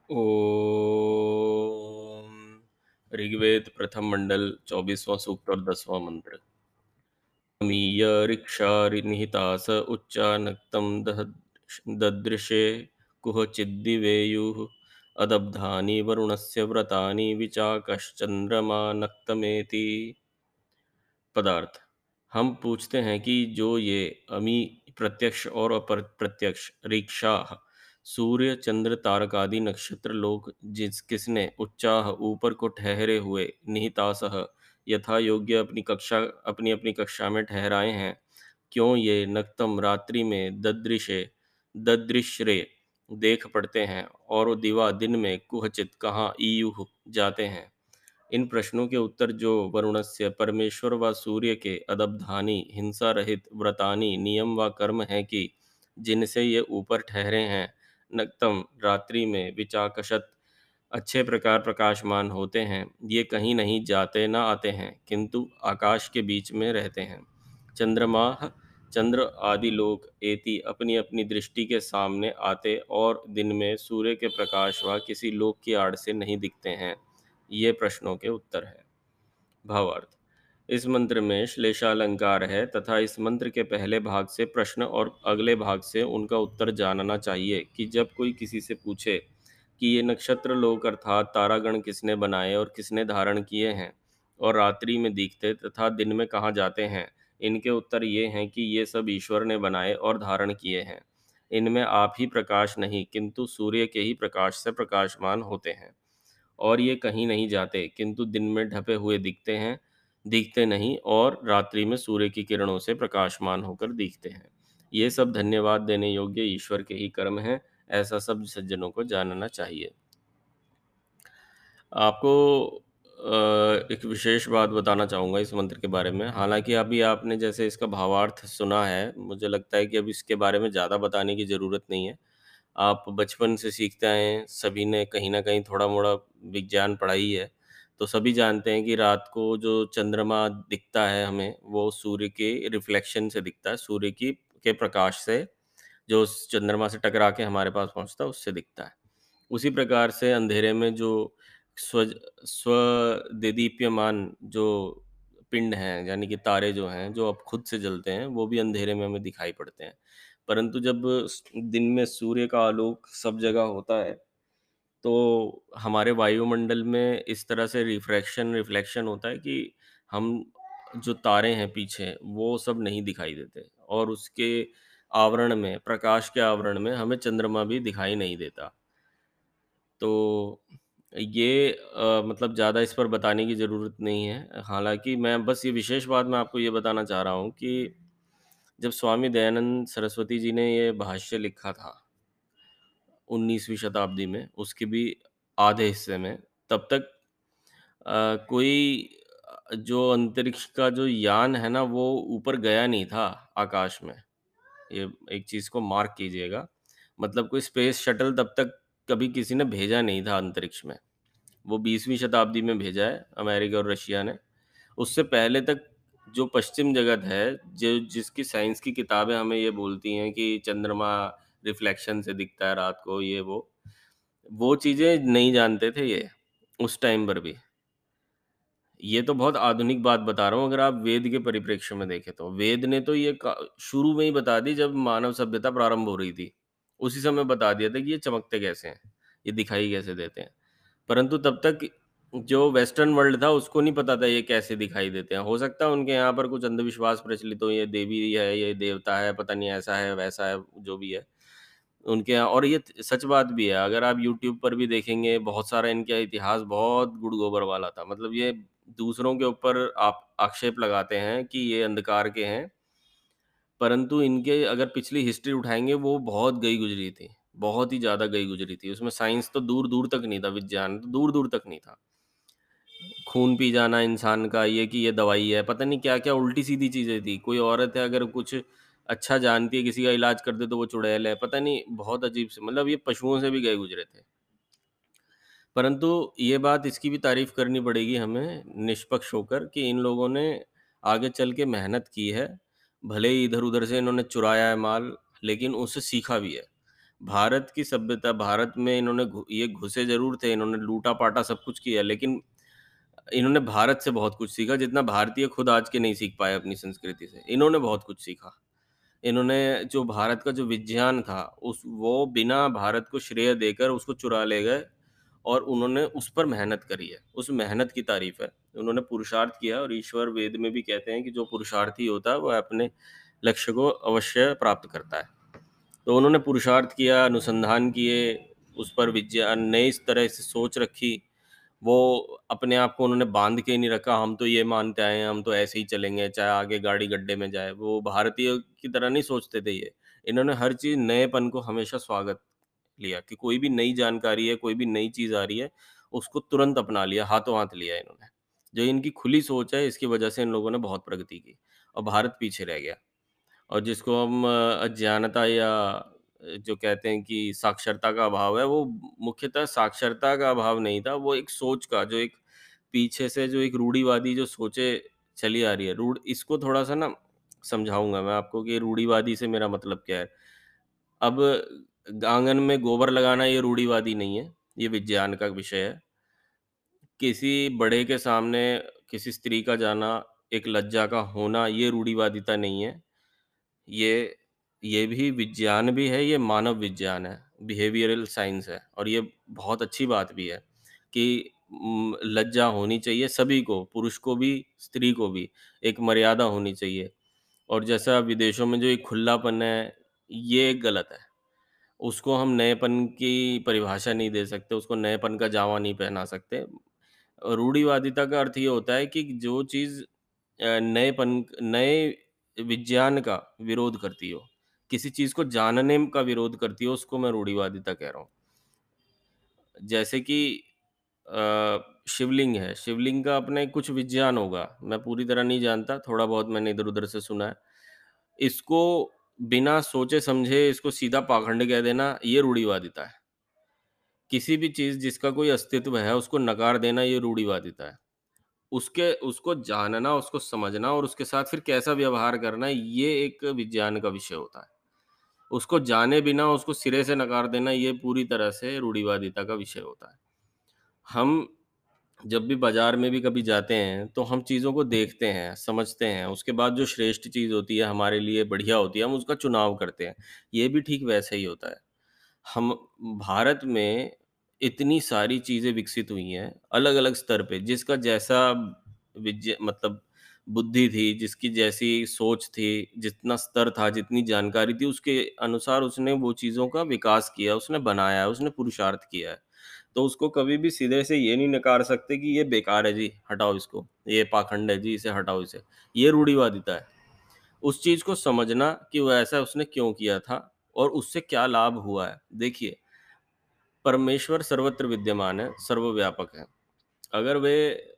ओम। ऋग्वेद प्रथम मंडल 24वां सूक्त और 10वां मंत्र। अमीय ऋक्षा निहिता स उच्चानक्तं ददृशे कुह चिद्दिवेयुः अदब्धानि वरुणस्य व्रतानि विचाकश्चंद्रमा नक्तमेति। पदार्थ। हम पूछते हैं कि जो ये अमी प्रत्यक्ष और अप्रत्यक्ष रीक्षा सूर्य चंद्र तारकादि नक्षत्र लोक जिस किसने उच्चाह ऊपर को ठहरे हुए निहितासह यथा योग्य अपनी अपनी कक्षा में ठहराए हैं, क्यों ये नक्तम रात्रि में ददृश्रे देख पड़ते हैं और दिवा दिन में कुहचित कहाँ ईयुह जाते हैं। इन प्रश्नों के उत्तर जो वरुणस्य परमेश्वर व सूर्य के अदब्धानि हिंसा रहित व्रतानि नियम व कर्म हैं कि जिनसे ये ऊपर ठहरे हैं, नक्तम रात्रि में विचाकशत अच्छे प्रकार प्रकाशमान होते हैं, ये कहीं नहीं जाते न आते हैं किंतु आकाश के बीच में रहते हैं। चंद्रमा चंद्र आदि लोग एति अपनी अपनी दृष्टि के सामने आते और दिन में सूर्य के प्रकाश व किसी लोक की आड़ से नहीं दिखते हैं। ये प्रश्नों के उत्तर है। भावार्थ। इस मंत्र में श्लेषालंकार है तथा इस मंत्र के पहले भाग से प्रश्न और अगले भाग से उनका उत्तर जानना चाहिए कि जब कोई किसी से पूछे कि ये नक्षत्र लोक अर्थात तारागण किसने बनाए और किसने धारण किए हैं और रात्रि में दिखते तथा दिन में कहाँ जाते हैं, इनके उत्तर ये हैं कि ये सब ईश्वर ने बनाए और धारण किए हैं। इनमें आप ही प्रकाश नहीं किंतु सूर्य के ही प्रकाश से प्रकाशमान होते हैं और ये कहीं नहीं जाते किंतु दिन में ढपे हुए दिखते नहीं और रात्रि में सूर्य की किरणों से प्रकाशमान होकर दिखते हैं। ये सब धन्यवाद देने योग्य ईश्वर के ही कर्म हैं, ऐसा सब सज्जनों को जानना चाहिए। आपको एक विशेष बात बताना चाहूँगा इस मंत्र के बारे में। हालांकि अभी आपने जैसे इसका भावार्थ सुना है, मुझे लगता है कि अब इसके बारे में ज़्यादा बताने की ज़रूरत नहीं है। आप बचपन से सीखते आए हैं, सभी ने कहीं न कहीं थोड़ा-मोड़ा विज्ञान पढ़ा ही है। तो सभी जानते हैं कि रात को जो चंद्रमा दिखता है हमें, वो सूर्य के रिफ्लेक्शन से दिखता है, सूर्य की के प्रकाश से, जो उस चंद्रमा से टकरा के हमारे पास पहुँचता है, उससे दिखता है। उसी प्रकार से अंधेरे में जो स्वज स्वदेदीप्यमान जो पिंड हैं, यानी कि तारे जो हैं, जो अब खुद से जलते हैं, वो भी अंधेरे में हमें दिखाई पड़ते हैं। परंतु जब दिन में सूर्य का आलोक सब जगह होता है, तो हमारे वायुमंडल में इस तरह से रिफ्लेक्शन होता है कि हम जो तारे हैं पीछे, वो सब नहीं दिखाई देते और उसके आवरण में, प्रकाश के आवरण में हमें चंद्रमा भी दिखाई नहीं देता। तो ये मतलब ज़्यादा इस पर बताने की ज़रूरत नहीं है। हालाँकि मैं बस ये विशेष बात मैं आपको ये बताना चाह रहा हूँ कि जब स्वामी दयानंद सरस्वती जी ने ये भाष्य लिखा था 19वीं शताब्दी में, उसके भी आधे हिस्से में, तब तक कोई जो अंतरिक्ष का जो यान है ना, वो ऊपर गया नहीं था आकाश में। ये एक चीज़ को मार्क कीजिएगा। मतलब कोई स्पेस शटल तब तक कभी किसी ने भेजा नहीं था अंतरिक्ष में। वो 20वीं शताब्दी में भेजा है अमेरिका और रशिया ने। उससे पहले तक जो पश्चिम जगत है, जो जिसकी साइंस की किताबें हमें ये बोलती हैं कि चंद्रमा रिफ्लेक्शन से दिखता है रात को, ये वो चीज़ें नहीं जानते थे ये, उस टाइम पर भी। ये तो बहुत आधुनिक बात बता रहा हूँ, अगर आप वेद के परिप्रेक्ष्य में देखें तो। वेद ने तो ये शुरू में ही बता दी जब मानव सभ्यता प्रारंभ हो रही थी। उसी समय बता दिया था कि ये चमकते कैसे हैं, ये दिखाई कैसे देते हैं। परंतु तब तक जो वेस्टर्न वर्ल्ड था उसको नहीं पता था ये कैसे दिखाई देते हैं। हो सकता है उनके यहाँ पर कुछ अंधविश्वास प्रचलित हो, ये देवी है, ये देवता है, पता नहीं ऐसा है, वैसा है, जो भी है। उनके यहाँ और ये सच बात भी है, अगर आप यूट्यूब पर भी देखेंगे बहुत सारा इनका इतिहास बहुत गुड़ गोबर वाला था। मतलब ये दूसरों के ऊपर आप आक्षेप लगाते हैं कि ये अंधकार के हैं, परंतु इनके अगर पिछली हिस्ट्री उठाएँगे वो बहुत गई गुजरी थी, बहुत ही ज़्यादा गई गुजरी थी। उसमें साइंस तो दूर-दूर तक नहीं था, विज्ञान तो दूर-दूर तक नहीं था। खून पी जाना इंसान का, ये कि ये दवाई है, पता नहीं क्या-क्या उल्टी-सीधी चीज़ें थी। कोई औरत है अगर कुछ अच्छा जानती है, किसी का इलाज कर दे तो वो चुड़ैल है, पता नहीं बहुत अजीब से, मतलब ये पशुओं से भी गए गुजरे थे। परंतु ये बात इसकी भी तारीफ़ करनी पड़ेगी हमें निष्पक्ष होकर कि इन लोगों ने आगे चल के मेहनत की है। भले ही इधर-उधर से इन्होंने चुराया है माल, लेकिन उससे सीखा भी है। भारत की सभ्यता भारत में इन्होंने ये घुसे ज़रूर थे, इन्होंने लूटा-पाटा सब कुछ किया, लेकिन इन्होंने भारत से बहुत कुछ सीखा, जितना भारतीय खुद आज के नहीं सीख पाए अपनी संस्कृति से। इन्होंने बहुत कुछ सीखा। इन्होंने जो भारत का जो विज्ञान था, उस वो बिना भारत को श्रेय देकर उसको चुरा ले गए और उन्होंने उस पर मेहनत करी है। उस मेहनत की तारीफ़ है। उन्होंने पुरुषार्थ किया और ईश्वर वेद में भी कहते हैं कि जो पुरुषार्थी होता है, वह अपने लक्ष्य को अवश्य प्राप्त करता है। तो उन्होंने पुरुषार्थ किया, अनुसंधान किए, उस पर विज्ञान नई इस तरह से सोच रखी। वो अपने आप को उन्होंने बाँध के नहीं रखा, हम तो ये मानते आए हैं, हम तो ऐसे ही चलेंगे, चाहे आगे गाड़ी गड्ढे में जाए। वो भारतीय की तरह नहीं सोचते थे ये। इन्होंने हर चीज़ नएपन को हमेशा स्वागत लिया कि कोई भी नई जानकारी है, कोई भी नई चीज़ आ रही है, उसको तुरंत अपना लिया, हाथों-हाथ लिया इन्होंने। जो इनकी खुली सोच है, इसकी वजह से इन लोगों ने बहुत प्रगति की और भारत पीछे रह गया। और जिसको हम अज्ञानता या जो कहते हैं कि साक्षरता का अभाव है, वो मुख्यतः साक्षरता का अभाव नहीं था, वो एक सोच का जो एक पीछे से जो एक रूढ़िवादी जो सोचें चली आ रही है, इसको थोड़ा-सा ना समझाऊँगा मैं आपको कि रूढ़िवादी से मेरा मतलब क्या है। अब आँगन में गोबर लगाना ये रूढ़िवादी नहीं है, ये विज्ञान का विषय है। किसी बड़े के सामने किसी स्त्री का जाना, एक लज्जा का होना, ये रूढ़िवादिता नहीं है। ये ये भी विज्ञान भी है, ये मानव विज्ञान है, बिहेवियरल साइंस है और ये बहुत अच्छी बात भी है कि लज्जा होनी चाहिए सभी को, पुरुष को भी, स्त्री को भी, एक मर्यादा होनी चाहिए और जैसा विदेशों में जो एक खुलापन है, ये गलत है। उसको हम नएपन की परिभाषा नहीं दे सकते, उसको नएपन का जामा नहीं पहना सकते। रूढ़िवादिता का अर्थ ये होता है कि जो चीज़ नए विज्ञान का विरोध करती हो, किसी चीज़ को जानने का विरोध करती हो, उसको मैं रूढ़िवादिता कह रहा हूँ। जैसे कि शिवलिंग है, शिवलिंग का अपना एक कुछ विज्ञान होगा, मैं पूरी तरह नहीं जानता, थोड़ा बहुत मैंने इधर-उधर से सुना है। इसको बिना सोचे-समझे इसको सीधा पाखंड कह देना, ये रूढ़िवादिता है। किसी भी चीज़ जिसका कोई अस्तित्व है, उसको नकार देना, ये रूढ़िवादिता है। उसको जानना, उसको समझना और उसके साथ फिर कैसा व्यवहार करना है, ये एक विज्ञान का विषय होता है। उसको जाने बिना उसको सिरे से नकार देना, ये पूरी तरह से रूढ़िवादिता का विषय होता है। हम जब भी बाज़ार में भी कभी जाते हैं, तो हम चीज़ों को देखते हैं, समझते हैं, उसके बाद जो श्रेष्ठ चीज़ होती है, हमारे लिए बढ़िया होती है, हम उसका चुनाव करते हैं। ये भी ठीक वैसा ही होता है। हम भारत में इतनी सारी चीज़ें विकसित हुई हैं, अलग-अलग स्तर पे, जिसका जैसा मतलब बुद्धि थी, जिसकी जैसी सोच थी, जितना स्तर था, जितनी जानकारी थी, उसके अनुसार उसने वो चीज़ों का विकास किया, उसने बनाया है, उसने पुरुषार्थ किया है। तो उसको कभी भी सिरे से ये नहीं नकार सकते कि ये बेकार है जी, हटाओ इसको, ये पाखंड है जी, इसे हटाओ इसे। ये रूढ़िवादिता है। उस चीज़ को समझना कि वो ऐसा उसने क्यों किया था और उससे क्या लाभ हुआ है। देखिए, परमेश्वर सर्वत्र विद्यमान है, सर्वव्यापक है। अगर वे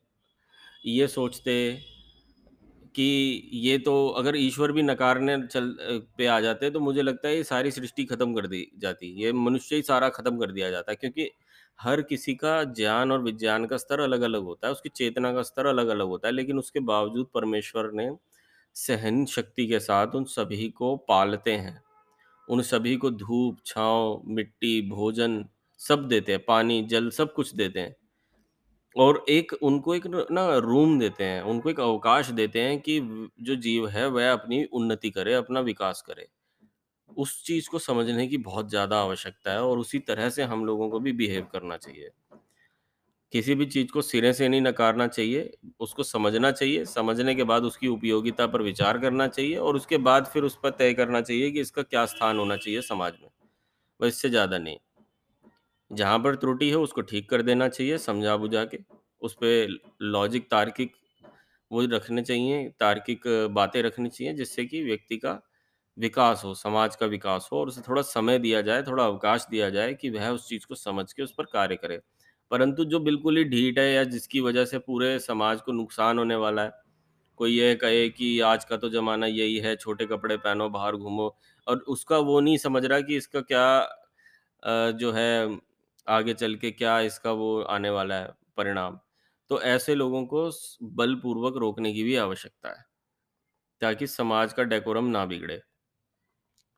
ये सोचते कि ये तो अगर ईश्वर भी नकारने पे आ जाते तो मुझे लगता है ये सारी सृष्टि खत्म कर दी जाती। ये मनुष्य ही सारा खत्म कर दिया जाता क्योंकि हर किसी का ज्ञान और विज्ञान का स्तर अलग-अलग होता है, उसकी चेतना का स्तर अलग-अलग होता है, लेकिन उसके बावजूद परमेश्वर ने सहन शक्ति के साथ उन सभी को पालते हैं। उन सभी को धूप, छाँव, मिट्टी, भोजन सब देते हैं, पानी, जल सब कुछ देते हैं। और एक उनको एक न ना रूम देते हैं, उनको एक अवकाश देते हैं कि जो जीव है वह अपनी उन्नति करे, अपना विकास करे। उस चीज़ को समझने की बहुत ज़्यादा आवश्यकता है और उसी तरह से हम लोगों को भी बिहेव करना चाहिए। किसी भी चीज़ को सिरे से नहीं नकारना चाहिए, उसको समझना चाहिए, समझने के बाद उसकी उपयोगिता पर विचार करना चाहिए और उसके बाद फिर उस पर तय करना चाहिए कि इसका क्या स्थान होना चाहिए समाज में, बस इससे ज़्यादा नहीं। जहाँ पर त्रुटि है उसको ठीक कर देना चाहिए समझा-बुझा के, उसपे लॉजिक तार्किक वो रखने चाहिए, तार्किक बातें रखनी चाहिए जिससे कि व्यक्ति का विकास हो, समाज का विकास हो और उसे थोड़ा समय दिया जाए, थोड़ा अवकाश दिया जाए कि वह उस चीज़ को समझ के उस पर कार्य करे। परंतु जो बिल्कुल ही ढीठ है या जिसकी वजह से पूरे समाज को नुकसान होने वाला है, कोई ये कहे कि आज का तो ज़माना यही है, छोटे कपड़े पहनो, बाहर घूमो और उसका वो नहीं समझ रहा कि इसका क्या जो है आगे चल के क्या इसका वो आने वाला है परिणाम। तो ऐसे लोगों को बलपूर्वक रोकने की भी आवश्यकता है, ताकि समाज का डेकोरम ना बिगड़े।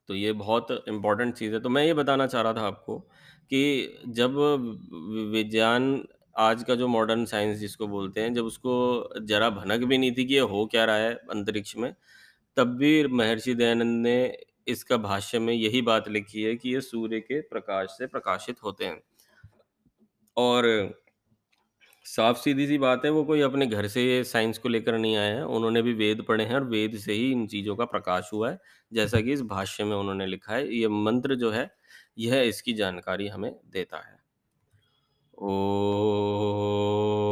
तो ये बहुत इम्पोर्टेंट चीज़ है। तो मैं ये बताना चाह रहा था आपको कि जब विज्ञान आज का जो मॉडर्न साइंस जिसको बोलते हैं, जब उसको ज़रा भनक भी नहीं थी कि ये हो क्या रहा है अंतरिक्ष में, तब भी महर्षि दयानंद ने इसका भाष्य में यही बात लिखी है कि ये सूर्य के प्रकाश से प्रकाशित होते हैं। और साफ सीधी-सी बात है, वो कोई अपने घर से ये साइंस को लेकर नहीं आए हैं, उन्होंने भी वेद पढ़े हैं और वेद से ही इन चीज़ों का प्रकाश हुआ है, जैसा कि इस भाष्य में उन्होंने लिखा है। ये मंत्र जो है, यह इसकी जानकारी हमें देता है। ओम